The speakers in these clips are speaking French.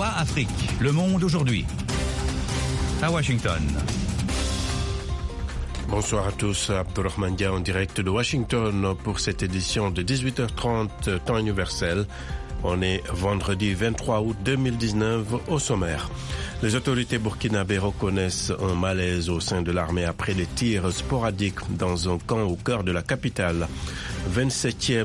VOA Afrique, le monde aujourd'hui. À Washington. Bonsoir à tous, Abdurrahman Dia en direct de Washington pour cette édition de 18h30 temps universel. On est vendredi 23 août 2019 au sommaire. Les autorités burkinabées reconnaissent un malaise au sein de l'armée après des tirs sporadiques dans un camp au cœur de la capitale. 27e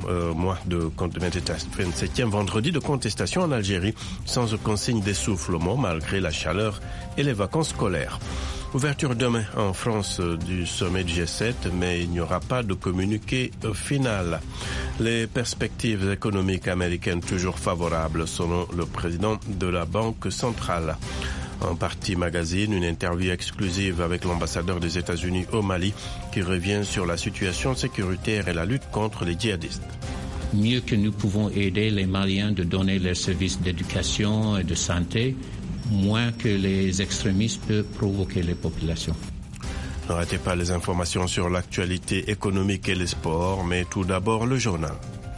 vendredi de contestation en Algérie sans aucun signe d'essoufflement malgré la chaleur et les vacances scolaires. Ouverture demain en France du sommet du G7, mais il n'y aura pas de communiqué final. Les perspectives économiques américaines toujours favorables selon le président de la Banque centrale. En partie magazine, une interview exclusive avec l'ambassadeur des États-Unis au Mali qui revient sur la situation sécuritaire et la lutte contre les djihadistes. Mieux que nous pouvons aider les Maliens de donner leurs services d'éducation et de santé, moins que les extrémistes peuvent provoquer les populations. Ne ratez pas les informations sur l'actualité économique et les sports, mais tout d'abord le journal.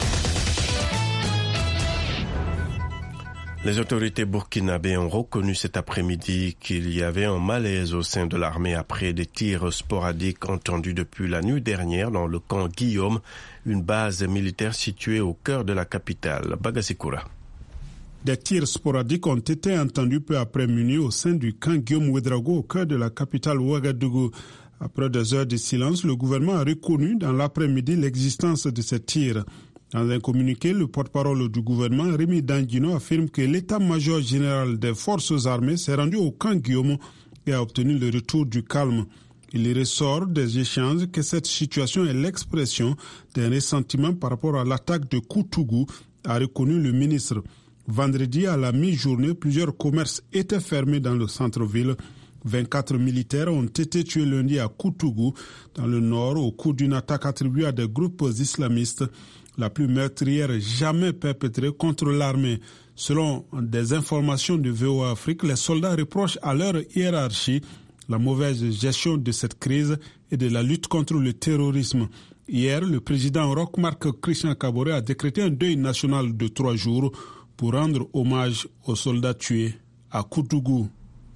Les autorités burkinabées ont reconnu cet après-midi qu'il y avait un malaise au sein de l'armée après des tirs sporadiques entendus depuis la nuit dernière dans le camp Guillaume, une base militaire située au cœur de la capitale, Bagasikura. Des tirs sporadiques ont été entendus peu après minuit au sein du camp Guillaume Ouedraogo au cœur de la capitale Ouagadougou. Après des heures de silence, le gouvernement a reconnu dans l'après-midi l'existence de ces tirs. Dans un communiqué, le porte-parole du gouvernement, Rémi Danguino, affirme que l'état-major général des forces armées s'est rendu au camp Guillaume et a obtenu le retour du calme. Il ressort des échanges que cette situation est l'expression d'un ressentiment par rapport à l'attaque de Koutougou, a reconnu le ministre. Vendredi, à la mi-journée, plusieurs commerces étaient fermés dans le centre-ville. 24 militaires ont été tués lundi à Koutougou, dans le nord, au cours d'une attaque attribuée à des groupes islamistes, la plus meurtrière jamais perpétrée contre l'armée. Selon des informations de VOA Afrique, les soldats reprochent à leur hiérarchie la mauvaise gestion de cette crise et de la lutte contre le terrorisme. Hier, le président Roch Marc Christian Kaboré a décrété un deuil national de 3 jours pour rendre hommage aux soldats tués à Koutougou.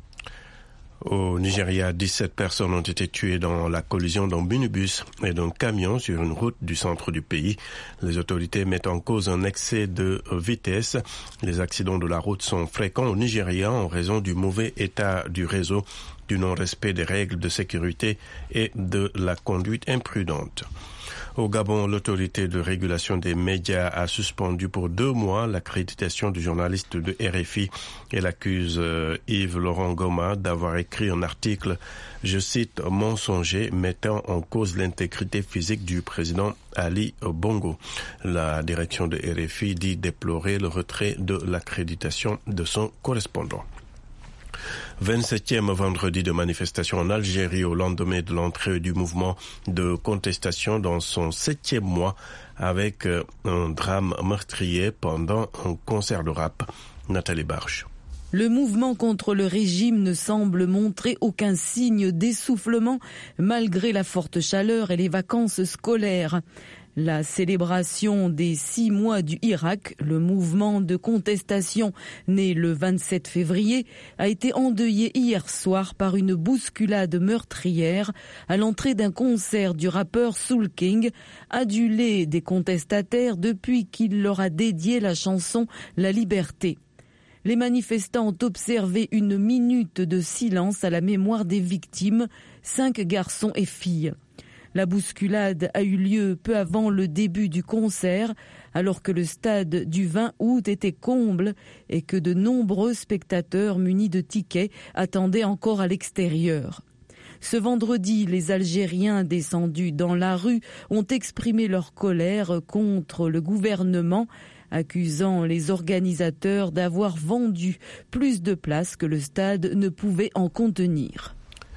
Au Nigeria, 17 personnes ont été tuées dans la collision d'un minibus et d'un camion sur une route du centre du pays. Les autorités mettent en cause un excès de vitesse. Les accidents de la route sont fréquents au Nigeria en raison du mauvais état du réseau, du non-respect des règles de sécurité et de la conduite imprudente. Au Gabon, l'autorité de régulation des médias a suspendu pour 2 mois l'accréditation du journaliste de RFI. Elle accuse Yves Laurent Goma d'avoir écrit un article, je cite, mensonger, mettant en cause l'intégrité physique du président Ali Bongo. La direction de RFI dit déplorer le retrait de l'accréditation de son correspondant. 27e vendredi de manifestation en Algérie au lendemain de l'entrée du mouvement de contestation dans son 7e mois avec un drame meurtrier pendant un concert de rap. Nathalie Barge. Le mouvement contre le régime ne semble montrer aucun signe d'essoufflement malgré la forte chaleur et les vacances scolaires. La célébration des 6 mois du Irak, le mouvement de contestation né le 27 février, a été endeuillé hier soir par une bousculade meurtrière à l'entrée d'un concert du rappeur Soul King, adulé des contestataires depuis qu'il leur a dédié la chanson « La liberté ». Les manifestants ont observé 1 minute de silence à la mémoire des victimes, 5 garçons et filles. La bousculade a eu lieu peu avant le début du concert, alors que le stade du 20 août était comble et que de nombreux spectateurs munis de tickets attendaient encore à l'extérieur. Ce vendredi, les Algériens descendus dans la rue ont exprimé leur colère contre le gouvernement, accusant les organisateurs d'avoir vendu plus de places que le stade ne pouvait en contenir.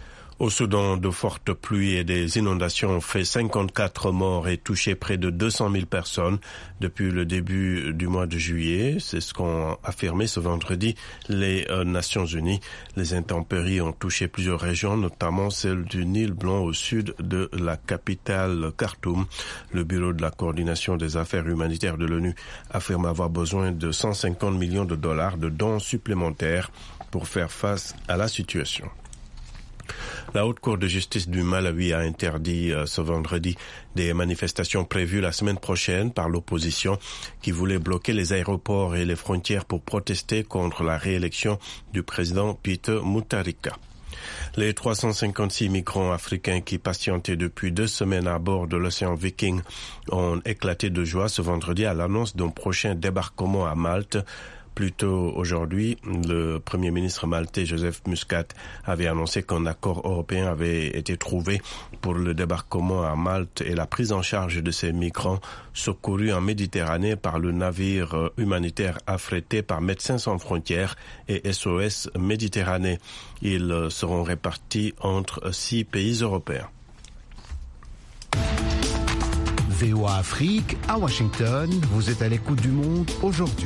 Au Soudan, de fortes pluies et des inondations ont fait 54 morts et touché près de 200 000 personnes depuis le début du mois de juillet. C'est ce qu'ont affirmé ce vendredi les Nations Unies. Les intempéries ont touché plusieurs régions, notamment celle du Nil Blanc au sud de la capitale Khartoum. Le Bureau de la coordination des affaires humanitaires de l'ONU affirme avoir besoin de 150 millions de dollars de dons supplémentaires pour faire face à la situation. La Haute Cour de justice du Malawi a interdit ce vendredi des manifestations prévues la semaine prochaine par l'opposition qui voulait bloquer les aéroports et les frontières pour protester contre la réélection du président Peter Mutharika. Les 356 migrants africains qui patientaient depuis 2 semaines à bord de l'océan Viking ont éclaté de joie ce vendredi à l'annonce d'un prochain débarquement à Malte. Plus tôt aujourd'hui, le Premier ministre maltais Joseph Muscat avait annoncé qu'un accord européen avait été trouvé pour le débarquement à Malte et la prise en charge de ces migrants secourus en Méditerranée par le navire humanitaire affrété par Médecins sans frontières et SOS Méditerranée. Ils seront répartis entre 6 pays européens. VOA Afrique, à Washington, vous êtes à l'écoute du monde aujourd'hui.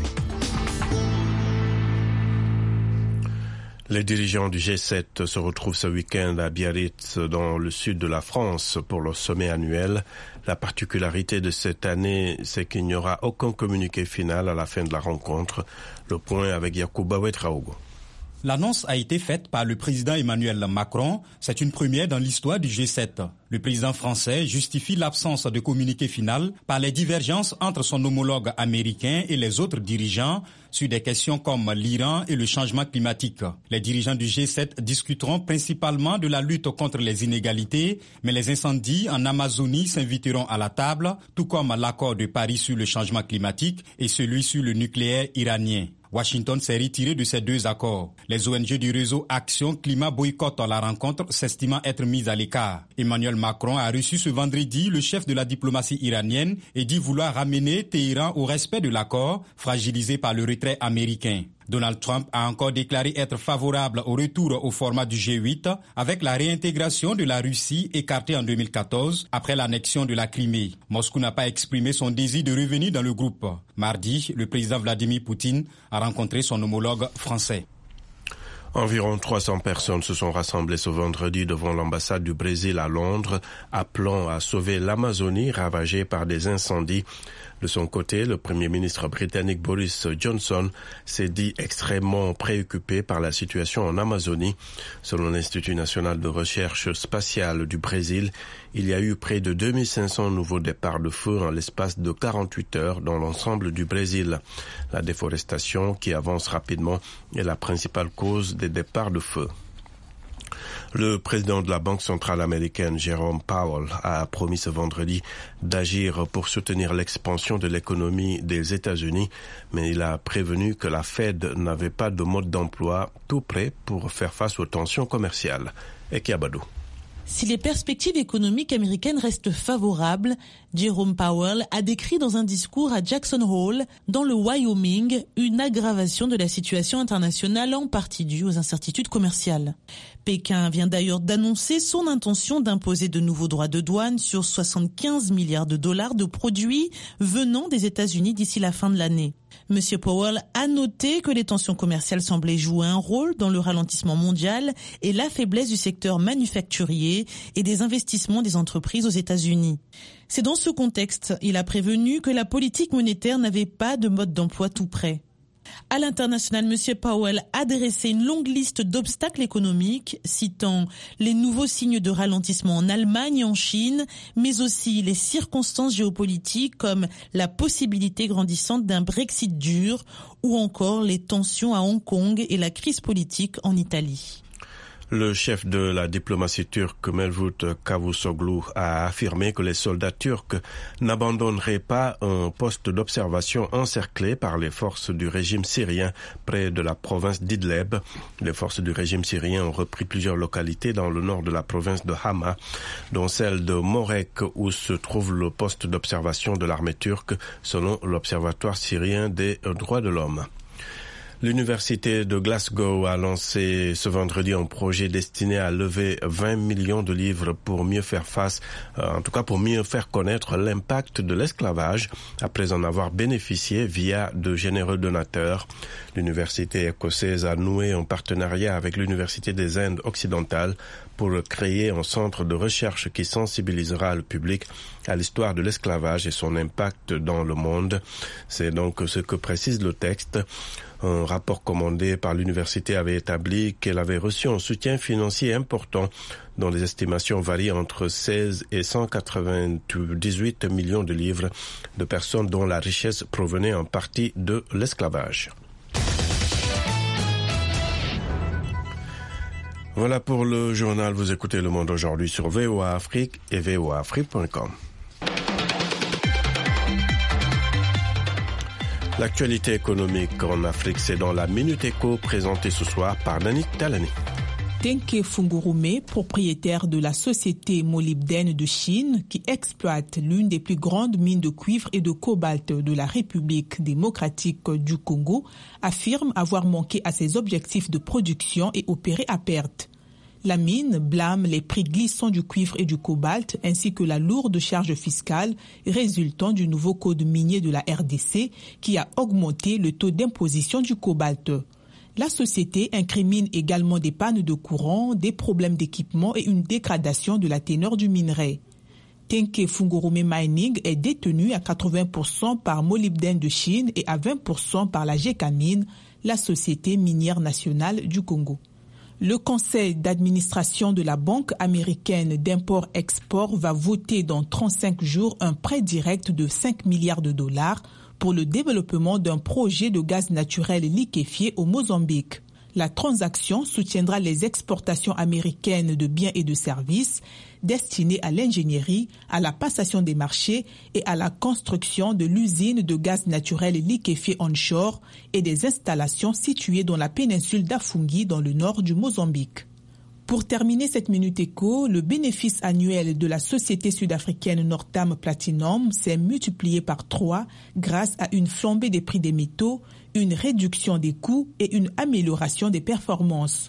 Les dirigeants du G7 se retrouvent ce week-end à Biarritz, dans le sud de la France, pour leur sommet annuel. La particularité de cette année, c'est qu'il n'y aura aucun communiqué final à la fin de la rencontre. Le point avec Yacouba Ouedraogo. L'annonce a été faite par le président Emmanuel Macron. C'est une première dans l'histoire du G7. Le président français justifie l'absence de communiqué final par les divergences entre son homologue américain et les autres dirigeants sur des questions comme l'Iran et le changement climatique. Les dirigeants du G7 discuteront principalement de la lutte contre les inégalités, mais les incendies en Amazonie s'inviteront à la table, tout comme l'accord de Paris sur le changement climatique et celui sur le nucléaire iranien. Washington s'est retiré de ces 2 accords. Les ONG du réseau Action Climat boycottent la rencontre, s'estimant être mise à l'écart. Emmanuel Macron a reçu ce vendredi le chef de la diplomatie iranienne et dit vouloir ramener Téhéran au respect de l'accord, fragilisé par le retrait américain. Donald Trump a encore déclaré être favorable au retour au format du G8 avec la réintégration de la Russie écartée en 2014 après l'annexion de la Crimée. Moscou n'a pas exprimé son désir de revenir dans le groupe. Mardi, le président Vladimir Poutine a rencontré son homologue français. Environ 300 personnes se sont rassemblées ce vendredi devant l'ambassade du Brésil à Londres, appelant à sauver l'Amazonie ravagée par des incendies. De son côté, le Premier ministre britannique Boris Johnson s'est dit extrêmement préoccupé par la situation en Amazonie. Selon l'Institut national de recherche spatiale du Brésil, il y a eu près de 2500 nouveaux départs de feu en l'espace de 48 heures dans l'ensemble du Brésil. La déforestation, qui avance rapidement, est la principale cause des départs de feu. Le président de la Banque centrale américaine, Jerome Powell, a promis ce vendredi d'agir pour soutenir l'expansion de l'économie des États-Unis, mais il a prévenu que la Fed n'avait pas de mode d'emploi tout prêt pour faire face aux tensions commerciales. Eki Abadou. Si les perspectives économiques américaines restent favorables, Jerome Powell a décrit dans un discours à Jackson Hole, dans le Wyoming, une aggravation de la situation internationale en partie due aux incertitudes commerciales. Pékin vient d'ailleurs d'annoncer son intention d'imposer de nouveaux droits de douane sur 75 milliards de dollars de produits venant des États-Unis d'ici la fin de l'année. Monsieur Powell a noté que les tensions commerciales semblaient jouer un rôle dans le ralentissement mondial et la faiblesse du secteur manufacturier et des investissements des entreprises aux États-Unis. C'est dans ce contexte, il a prévenu que la politique monétaire n'avait pas de mode d'emploi tout prêt. À l'international, M. Powell a dressé une longue liste d'obstacles économiques, citant les nouveaux signes de ralentissement en Allemagne et en Chine, mais aussi les circonstances géopolitiques comme la possibilité grandissante d'un Brexit dur ou encore les tensions à Hong Kong et la crise politique en Italie. Le chef de la diplomatie turque, Mevlut Cavusoglu, a affirmé que les soldats turcs n'abandonneraient pas un poste d'observation encerclé par les forces du régime syrien près de la province d'Idlib. Les forces du régime syrien ont repris plusieurs localités dans le nord de la province de Hama, dont celle de Morek, où se trouve le poste d'observation de l'armée turque, selon l'Observatoire syrien des droits de l'homme. L'université de Glasgow a lancé ce vendredi un projet destiné à lever 20 millions de livres pour mieux faire face, en tout cas pour mieux faire connaître l'impact de l'esclavage après en avoir bénéficié via de généreux donateurs. L'université écossaise a noué un partenariat avec l'Université des Indes occidentales pour créer un centre de recherche qui sensibilisera le public à l'histoire de l'esclavage et son impact dans le monde. C'est donc ce que précise le texte. Un rapport commandé par l'université avait établi qu'elle avait reçu un soutien financier important dont les estimations varient entre 16 et 198 millions de livres de personnes dont la richesse provenait en partie de l'esclavage. Voilà pour le journal. Vous écoutez Le Monde aujourd'hui sur VOA Afrique et voaafrique.com. L'actualité économique en Afrique, c'est dans la Minute Éco présentée ce soir par Nani Talani. Tenke Fungurume, propriétaire de la société molybdène de Chine qui exploite l'une des plus grandes mines de cuivre et de cobalt de la République démocratique du Congo, affirme avoir manqué à ses objectifs de production et opéré à perte. La mine blâme les prix glissants du cuivre et du cobalt ainsi que la lourde charge fiscale résultant du nouveau code minier de la RDC qui a augmenté le taux d'imposition du cobalt. La société incrimine également des pannes de courant, des problèmes d'équipement et une dégradation de la teneur du minerai. Tenke Fungurume Mining est détenu à 80% par Molybdène de Chine et à 20% par la Gécamine, la société minière nationale du Congo. Le conseil d'administration de la Banque américaine d'import-export va voter dans 35 jours un prêt direct de 5 milliards de dollars pour le développement d'un projet de gaz naturel liquéfié au Mozambique. La transaction soutiendra les exportations américaines de biens et de services destinés à l'ingénierie, à la passation des marchés et à la construction de l'usine de gaz naturel liquéfié onshore et des installations situées dans la péninsule d'Afungi dans le nord du Mozambique. Pour terminer cette Minute Éco, le bénéfice annuel de la société sud-africaine Northam Platinum s'est multiplié par 3 grâce à une flambée des prix des métaux, une réduction des coûts et une amélioration des performances.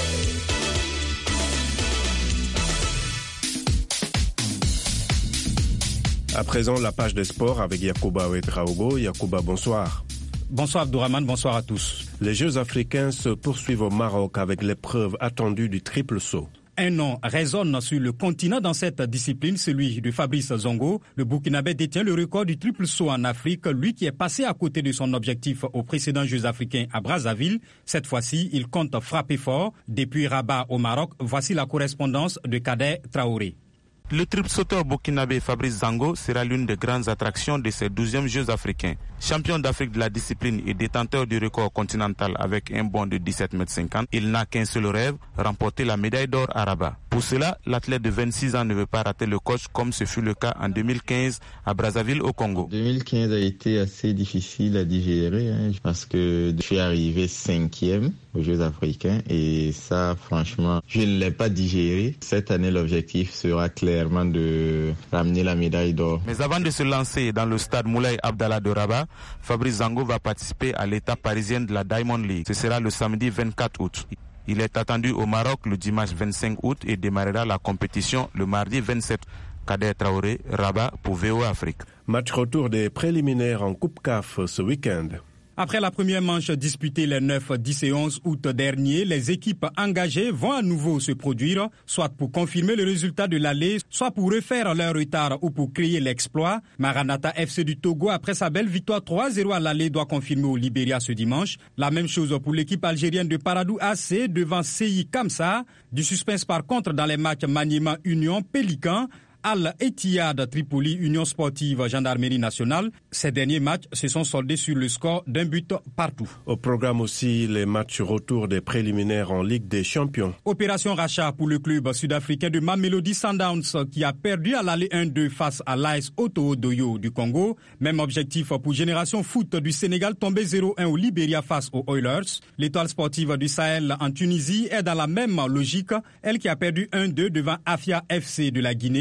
À présent, la page des sports avec Yacouba Ouedraogo. Yacouba, bonsoir. Bonsoir Abdourahmane, bonsoir à tous. Les Jeux africains se poursuivent au Maroc avec l'épreuve attendue du triple saut. Un nom résonne sur le continent dans cette discipline, celui de Fabrice Zongo. Le Burkinabé détient le record du triple saut en Afrique, lui qui est passé à côté de son objectif aux précédents Jeux africains à Brazzaville. Cette fois-ci, il compte frapper fort. Depuis Rabat au Maroc, voici la correspondance de Kader Traoré. Le triple sauteur burkinabé Fabrice Zango sera l'une des grandes attractions de ces 12e Jeux africains. Champion d'Afrique de la discipline et détenteur du record continental avec un bond de 17,50 m, il n'a qu'un seul rêve, remporter la médaille d'or à Rabat. Pour cela, l'athlète de 26 ans ne veut pas rater le coach comme ce fut le cas en 2015 à Brazzaville au Congo. 2015 a été assez difficile à digérer parce que je suis arrivé 5e aux Jeux africains et ça, franchement, je ne l'ai pas digéré. Cette année, l'objectif sera clairement de ramener la médaille d'or. Mais avant de se lancer dans le stade Moulay Abdallah de Rabat, Fabrice Zango va participer à l'étape parisienne de la Diamond League. Ce sera le samedi 24 août. Il est attendu au Maroc le dimanche 25 août et démarrera la compétition le mardi 27. Kader Traoré, Rabat pour VOA Afrique. Match retour des préliminaires en Coupe CAF ce week-end. Après la première manche disputée les 9, 10 et 11 août dernier, les équipes engagées vont à nouveau se produire, soit pour confirmer le résultat de l'aller, soit pour refaire leur retard ou pour créer l'exploit. Maranatha FC du Togo, après sa belle victoire 3-0 à l'aller, doit confirmer au Libéria ce dimanche. La même chose pour l'équipe algérienne de Paradou AC devant CI Kamsa. Du suspense par contre dans les matchs Maniema Union Pélican, Al-Etihad Tripoli, Union Sportive Gendarmerie Nationale. Ces derniers matchs se sont soldés sur le score d'un but partout. Au programme aussi les matchs retour des préliminaires en Ligue des Champions. Opération rachat pour le club sud-africain de Mamelodi Sundowns qui a perdu à l'aller 1-2 face à l'AS Oto-Odoyo du Congo. Même objectif pour Génération Foot du Sénégal tombé 0-1 au Libéria face aux Oilers. L'Étoile sportive du Sahel en Tunisie est dans la même logique. Elle qui a perdu 1-2 devant Afia FC de la Guinée.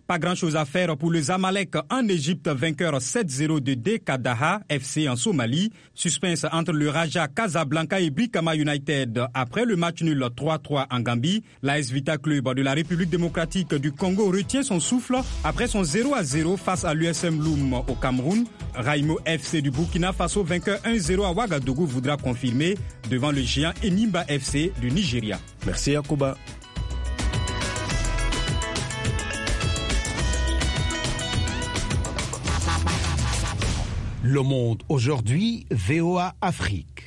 Pas grand-chose à faire pour le Zamalek en Égypte, vainqueur 7-0 de Dekadaha FC en Somalie. Suspense entre le Raja Casablanca et Brikama United après le match nul 3-3 en Gambie. L'AS Vita Club de la République démocratique du Congo retient son souffle après son 0-0 face à l'USM Loum au Cameroun. Raimo FC du Burkina Faso, vainqueur 1-0 à Ouagadougou, voudra confirmer devant le géant Enimba FC du Nigeria. Merci Yacouba. Le Monde aujourd'hui, VOA Afrique.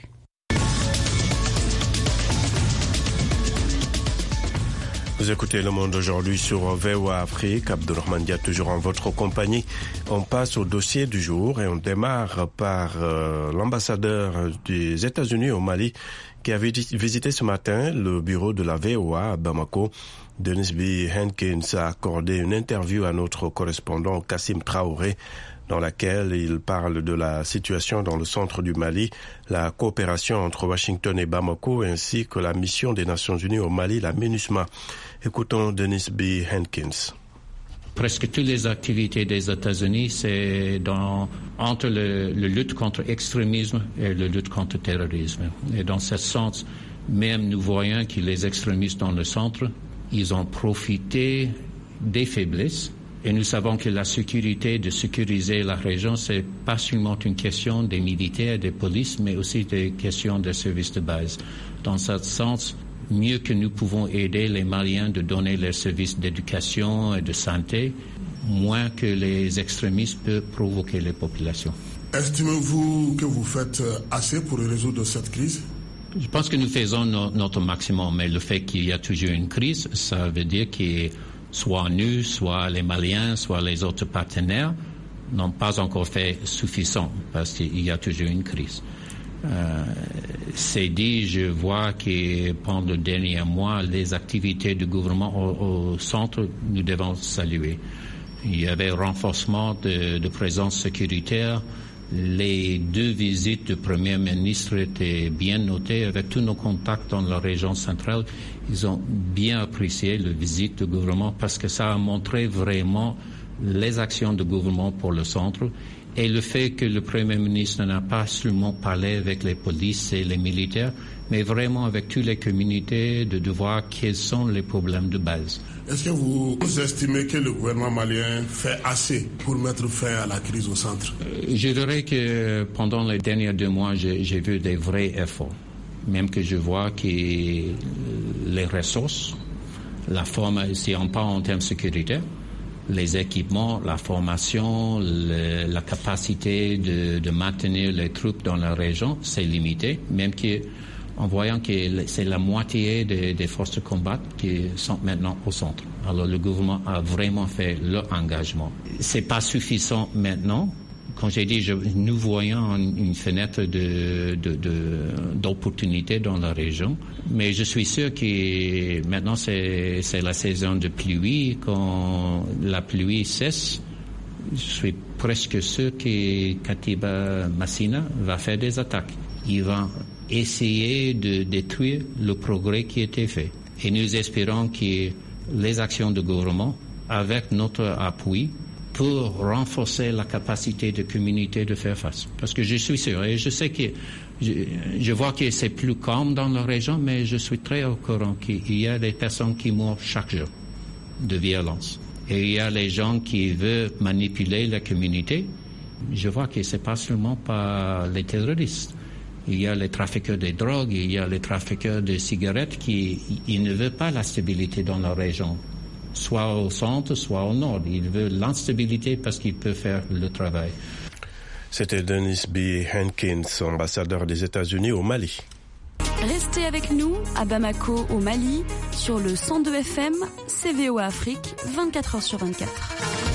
Vous écoutez Le Monde aujourd'hui sur VOA Afrique. Abdelrahman Dia toujours en votre compagnie. On passe au dossier du jour et on démarre par l'ambassadeur des États-Unis au Mali qui a visité ce matin le bureau de la VOA à Bamako. Denis B. Hankins a accordé une interview à notre correspondant Kassim Traoré dans laquelle il parle de la situation dans le centre du Mali, la coopération entre Washington et Bamako, ainsi que la mission des Nations Unies au Mali, la MINUSMA. Écoutons Denis B. Hankins. Presque toutes les activités des États-Unis, c'est entre le lutte contre l'extrémisme et le lutte contre le terrorisme. Et dans ce sens, même nous voyons que les extrémistes dans le centre, ils ont profité des faiblesses. Et nous savons que la sécurité, de sécuriser la région, c'est pas seulement une question des militaires, des polices, mais aussi des questions des services de base. Dans ce sens, mieux que nous pouvons aider les Maliens de donner leurs services d'éducation et de santé, moins que les extrémistes peuvent provoquer les populations. Estimez-vous que vous faites assez pour résoudre cette crise? Je pense que nous faisons notre maximum, mais le fait qu'il y a toujours une crise, ça veut dire que soit nous, soit les Maliens, soit les autres partenaires n'ont pas encore fait suffisant parce qu'il y a toujours une crise. C'est dit, je vois que pendant le dernier mois, les activités du gouvernement au centre, nous devons saluer. Il y avait renforcement de présence sécuritaire. Les 2 visites du Premier ministre étaient bien notées avec tous nos contacts dans la région centrale. Ils ont bien apprécié la visite du gouvernement parce que ça a montré vraiment les actions du gouvernement pour le centre et le fait que le Premier ministre n'a pas seulement parlé avec les polices et les militaires, mais vraiment avec toutes les communautés de voir quels sont les problèmes de base. Est-ce que vous estimez que le gouvernement malien fait assez pour mettre fin à la crise au centre? Je dirais que pendant les derniers 2 mois, j'ai vu des vrais efforts. Même que je vois que les ressources, la forme, si on parle en termes sécuritaires, les équipements, la formation, la capacité de maintenir les troupes dans la région, c'est limité, même en voyant que c'est la moitié des forces de combat qui sont maintenant au centre. Alors le gouvernement a vraiment fait leur engagement. C'est pas suffisant maintenant. Quand j'ai dit, nous voyons une fenêtre d'opportunité dans la région, mais je suis sûr que maintenant c'est la saison de pluie. Quand la pluie cesse, je suis presque sûr que Katiba Masina va faire des attaques. Il va essayer de détruire le progrès qui a été fait. Et nous espérons que les actions du gouvernement, avec notre appui, pour renforcer la capacité de communauté de faire face. Parce que je suis sûr, et je sais que je vois que c'est plus calme dans la région, mais je suis très au courant qu'il y a des personnes qui meurent chaque jour de violence. Et il y a les gens qui veulent manipuler la communauté. Je vois que c'est pas seulement par les terroristes. Il y a les trafiqueurs de drogue, il y a les trafiqueurs de cigarettes qui ne veulent pas la stabilité dans la région. Soit au centre, soit au nord. Ils veulent l'instabilité parce qu'ils peuvent faire le travail. C'était Denis B. Hankins, ambassadeur des États-Unis au Mali. Restez avec nous à Bamako, au Mali, sur le 102 FM, VOA Afrique, 24 heures sur 24.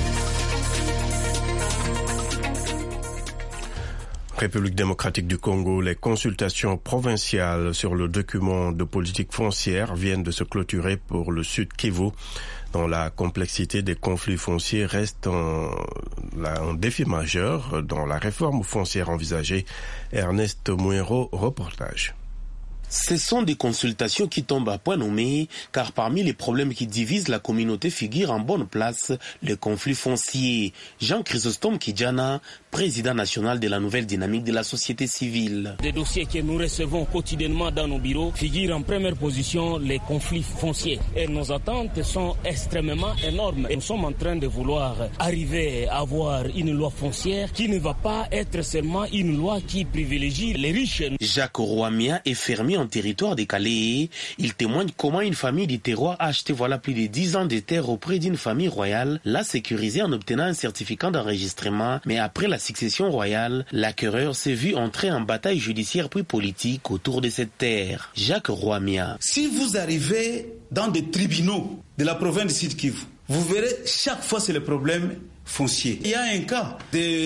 République démocratique du Congo, les consultations provinciales sur le document de politique foncière viennent de se clôturer pour le Sud Kivu. Dont la complexité des conflits fonciers reste un défi majeur dans la réforme foncière envisagée. Ernest Mouiro, reportage. Ce sont des consultations qui tombent à point nommé, car parmi les problèmes qui divisent la communauté figure en bonne place le conflit foncier. Jean-Chrysostome Kidjana, président national de la nouvelle dynamique de la société civile. Des dossiers que nous recevons quotidiennement dans nos bureaux figurent en première position les conflits fonciers. Et nos attentes sont extrêmement énormes. Et nous sommes en train de vouloir arriver à avoir une loi foncière qui ne va pas être seulement une loi qui privilégie les riches. Jacques Rouamia est fermier en territoire des Calais. Il témoigne comment une famille du terroir a acheté voilà plus de 10 ans de terre auprès d'une famille royale, l'a sécurisé en obtenant un certificat d'enregistrement, mais après la succession royale, l'acquéreur s'est vu entrer en bataille judiciaire puis politique autour de cette terre. Jacques Rouamia. Si vous arrivez dans des tribunaux de la province du Sud Kivu, vous verrez chaque fois c'est le problème foncier. Il y a un cas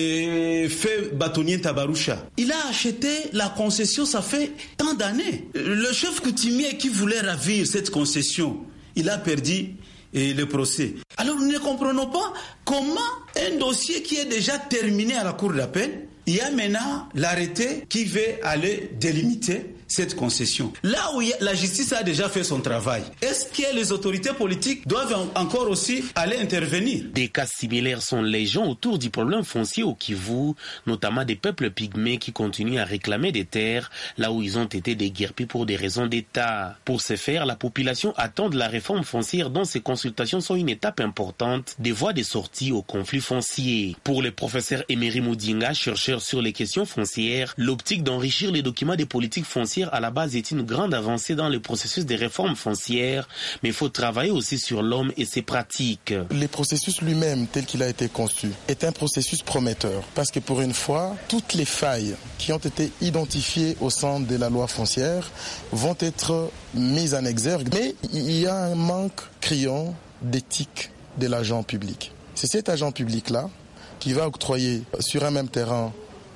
de Feu Bâtonnier Tabarusha. Il a acheté la concession, ça fait tant d'années. Le chef coutumier qui voulait ravir cette concession, il a perdu le procès. Alors nous ne comprenons pas comment un dossier qui est déjà terminé à la cour d'appel, il y a maintenant l'arrêté qui veut aller délimiter cette concession. Là où la justice a déjà fait son travail, est-ce que les autorités politiques doivent encore aussi aller intervenir? Des cas similaires sont légion autour du problème foncier au Kivu, notamment des peuples pygmées qui continuent à réclamer des terres là où ils ont été déguerpis pour des raisons d'État. Pour ce faire, la population attend de la réforme foncière dont ces consultations sont une étape importante des voies de sortie au conflit foncier. Pour le professeur Emery Moudinga, chercheur sur les questions foncières, l'optique d'enrichir les documents des politiques foncières à la base est une grande avancée dans le processus des réformes foncières, mais il faut travailler aussi sur l'homme et ses pratiques. Le processus lui-même, tel qu'il a été conçu, est un processus prometteur, parce que pour une fois, toutes les failles qui ont été identifiées au sein de la loi foncière vont être mises en exergue. Mais il y a un manque criant d'éthique de l'agent public. C'est cet agent public-là qui va octroyer sur un même terrain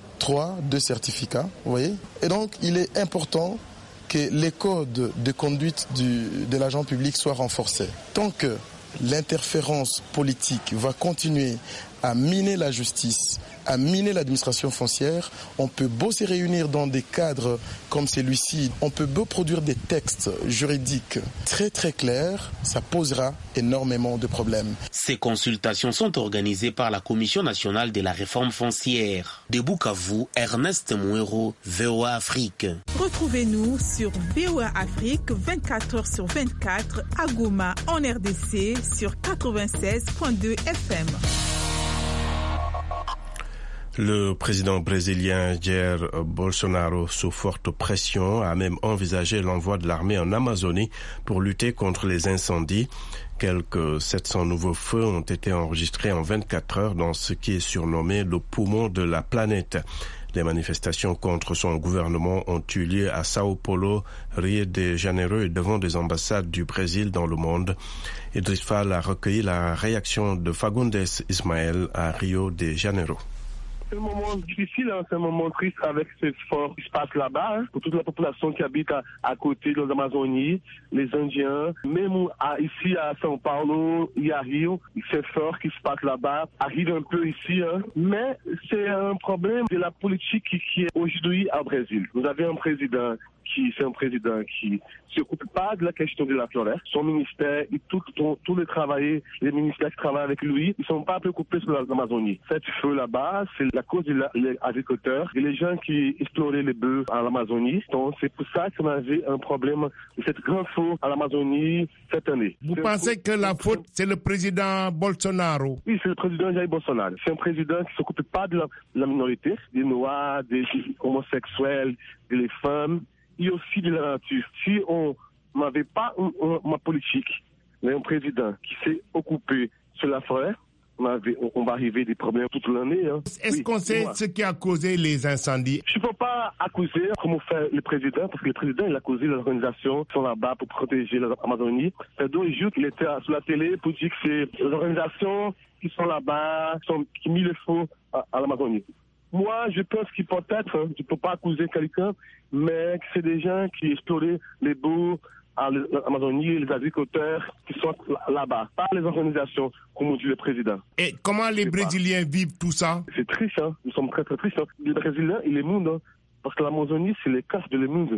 2 certificats, vous voyez. Et donc, il est important que les codes de conduite de l'agent public soient renforcés. Tant que l'interférence politique va continuer à miner la justice, à miner l'administration foncière, on peut beau se réunir dans des cadres comme celui-ci, on peut beau produire des textes juridiques très très clairs, ça posera énormément de problèmes. Ces consultations sont organisées par la Commission nationale de la réforme foncière. De Bukavu, Ernest Mouero, VOA Afrique. Retrouvez-nous sur VOA Afrique 24h/24 à Goma en RDC sur 96.2 FM. Le président brésilien Jair Bolsonaro, sous forte pression, a même envisagé l'envoi de l'armée en Amazonie pour lutter contre les incendies. Quelques 700 nouveaux feux ont été enregistrés en 24 heures dans ce qui est surnommé le poumon de la planète. Les manifestations contre son gouvernement ont eu lieu à Sao Paulo, Rio de Janeiro et devant des ambassades du Brésil dans le monde. Idriss Fall a recueilli la réaction de Fagundes Ismaël à Rio de Janeiro. C'est un moment difficile, c'est un moment triste avec ce fort qui se passe là-bas, pour toute la population qui habite à côté de l'Amazonie, les Indiens. Même ici à São Paulo et à Rio, c'est fort qui se passe là-bas, arrive un peu ici. Mais c'est un problème de la politique qui est aujourd'hui au Brésil. Vous avez un président qui s'occupe pas de la question de la forêt. Son ministère et tous les ministères qui travaillent avec lui, ils sont pas préoccupés sur l'Amazonie. Cet feu là-bas, c'est la cause des agriculteurs et les gens qui exploraient les bœufs à l'Amazonie. Donc c'est pour ça qu'on avait un problème de cette grande feu à l'Amazonie cette année. Vous pensez que la faute, c'est le président Bolsonaro? Oui, c'est le président Jair Bolsonaro. C'est un président qui s'occupe pas de la minorité, des noirs, des homosexuels, des femmes, et aussi de la nature. Si on n'avait pas une politique, mais un président qui s'est occupé sur la forêt, on va arriver à des problèmes toute l'année. Est-ce qu'on sait ce qui a causé les incendies? Je ne peux pas accuser comme fait le président, parce que le président il a causé les organisations qui sont là-bas pour protéger l'Amazonie. C'est 2 jours qu'il était sur la télé pour dire que c'est les organisations qui sont là-bas, qui mis le feu à l'Amazonie. Moi, je pense qu'il peut-être, je ne peux pas accuser quelqu'un, mais que c'est des gens qui exploraient les bouts à l'Amazonie, les agriculteurs qui sont là-bas, pas les organisations, comme dit le président. Et comment les Brésiliens vivent tout ça? C'est triste, nous sommes très très tristes. Les Brésiliens et le monde, parce que l'Amazonie, c'est le cœur de le monde.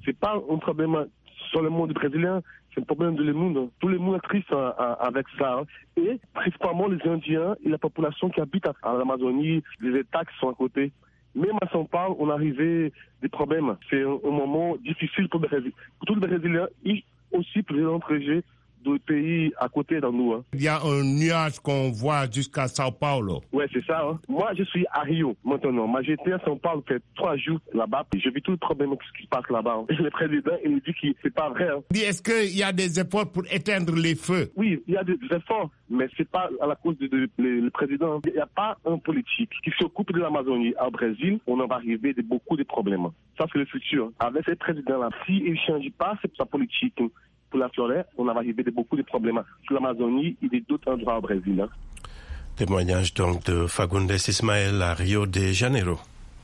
c'est pas un problème seulement du Brésilien, c'est un problème de le monde. Tout le monde est triste avec ça. Et principalement les Indiens et la population qui habite à l'Amazonie, les États qui sont à côté. Même à São Paulo, on arrivait des problèmes. C'est un moment difficile pour tous les Brésiliens et aussi pour les étrangers du pays à côté de nous. Il y a un nuage qu'on voit jusqu'à São Paulo. Ouais, c'est ça. Moi, je suis à Rio maintenant. Moi, j'étais à São Paulo, fait 3 jours là-bas. J'ai vu tout le problème qui se passe là-bas. Et le président, il me dit que c'est pas vrai. Est-ce qu'il y a des efforts pour éteindre les feux? Oui, il y a des efforts, mais c'est pas à la cause du président. Il n'y a pas un politique qui s'occupe de l'Amazonie. Au Brésil, on en va arriver de beaucoup de problèmes. Ça, c'est le futur. Avec ce président-là, s'il ne change pas sa politique pour la forêt, on va arriver de beaucoup de problèmes sur l'Amazonie et d'autres endroits au Brésil. Témoignage donc de Fagundes Ismaël à Rio de Janeiro.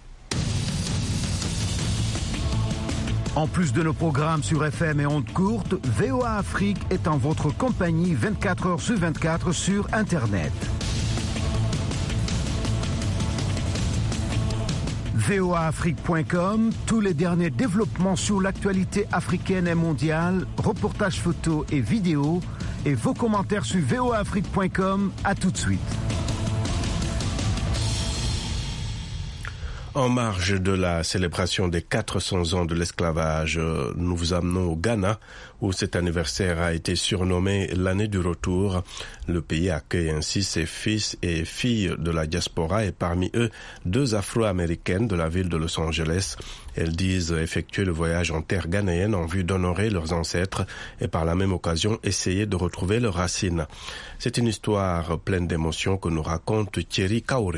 En plus de nos programmes sur FM et ondes courtes, VOA Afrique est en votre compagnie 24 heures sur 24 sur Internet. voaafrique.com, tous les derniers développements sur l'actualité africaine et mondiale, reportages photos et vidéos, et vos commentaires sur voaafrique.com. À tout de suite. En marge de la célébration des 400 ans de l'esclavage, nous vous amenons au Ghana, où cet anniversaire a été surnommé l'année du retour. Le pays accueille ainsi ses fils et filles de la diaspora et parmi eux, 2 Afro-Américaines de la ville de Los Angeles. Elles disent effectuer le voyage en terre ghanéenne en vue d'honorer leurs ancêtres et par la même occasion essayer de retrouver leurs racines. C'est une histoire pleine d'émotions que nous raconte Thierry Kaoré.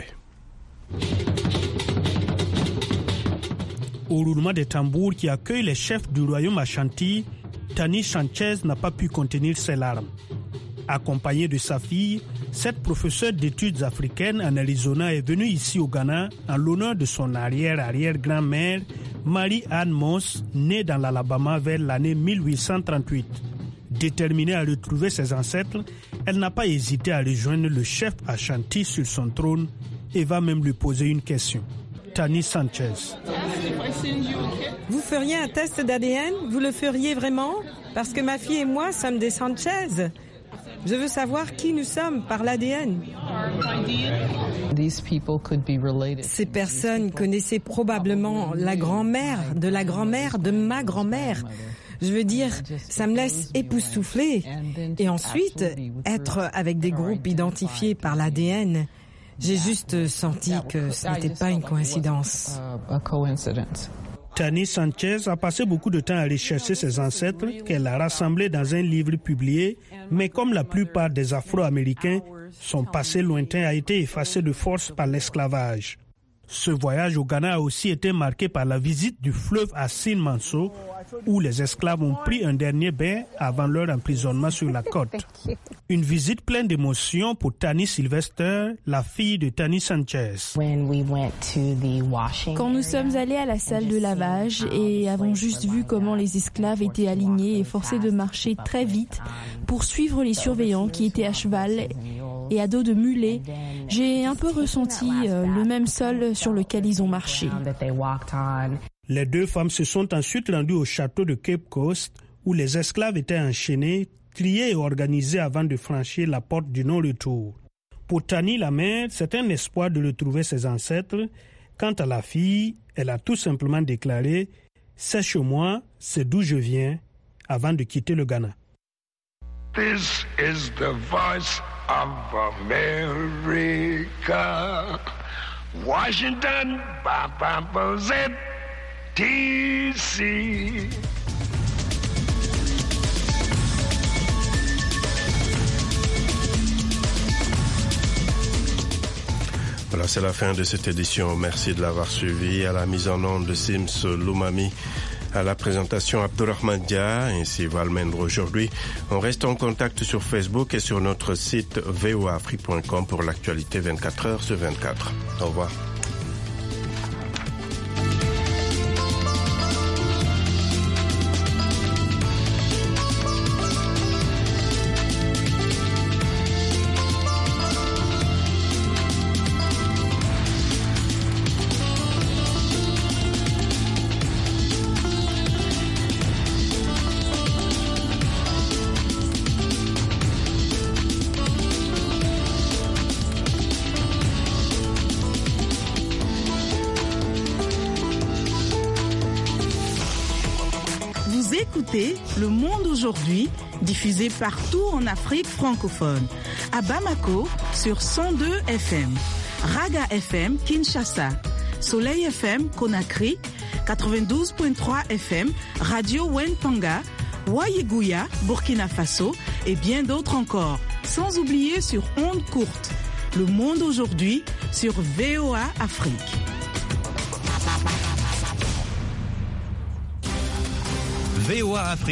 Au roulement des tambours qui accueille les chefs du royaume Ashanti, Tani Sanchez n'a pas pu contenir ses larmes. Accompagnée de sa fille, cette professeure d'études africaines en Arizona est venue ici au Ghana en l'honneur de son arrière-arrière-grand-mère, Marie-Anne Moss, née dans l'Alabama vers l'année 1838. Déterminée à retrouver ses ancêtres, elle n'a pas hésité à rejoindre le chef Ashanti sur son trône et va même lui poser une question. Tani Sanchez. Vous feriez un test d'ADN? Vous le feriez vraiment? Parce que ma fille et moi sommes des Sanchez. Je veux savoir qui nous sommes par l'ADN. Ces personnes connaissaient probablement la grand-mère de ma grand-mère. Je veux dire, ça me laisse époustouflée. Et ensuite, être avec des groupes identifiés par l'ADN, j'ai juste senti que ce n'était pas une coïncidence. Tani Sanchez a passé beaucoup de temps à rechercher ses ancêtres qu'elle a rassemblés dans un livre publié, mais comme la plupart des Afro-Américains, son passé lointain a été effacé de force par l'esclavage. Ce voyage au Ghana a aussi été marqué par la visite du fleuve à Sin Manso, où les esclaves ont pris un dernier bain avant leur emprisonnement sur la côte. Une visite pleine d'émotions pour Tani Sylvester, la fille de Tani Sanchez. Quand nous sommes allés à la salle de lavage et avons juste vu comment les esclaves étaient alignés et forcés de marcher très vite pour suivre les surveillants qui étaient à cheval et à dos de mulet, j'ai un peu ressenti le même sol sur lequel ils ont marché. Les 2 femmes se sont ensuite rendues au château de Cape Coast, où les esclaves étaient enchaînés, triés et organisés avant de franchir la porte du non-retour. Pour Tani, la mère, c'est un espoir de retrouver ses ancêtres. Quant à la fille, elle a tout simplement déclaré « C'est chez moi, c'est d'où je viens », avant de quitter le Ghana. This is the voice of America. Washington, DC. Voilà, c'est la fin de cette édition. Merci de l'avoir suivi. À la mise en onde de Sims Loumami, à la présentation Abdourahmane Dia, ainsi Valmendre aujourd'hui. On reste en contact sur Facebook et sur notre site voaafrique.com pour l'actualité 24 heures sur 24. Au revoir. écoutez Le Monde aujourd'hui, diffusé partout en Afrique francophone. À Bamako, sur 102 FM. Raga FM, Kinshasa. Soleil FM, Conakry. 92.3 FM, Radio Wentanga. Wayeguya, Burkina Faso. Et bien d'autres encore. Sans oublier sur ondes courtes. Le Monde aujourd'hui, sur VOA Afrique. VOA Afrique.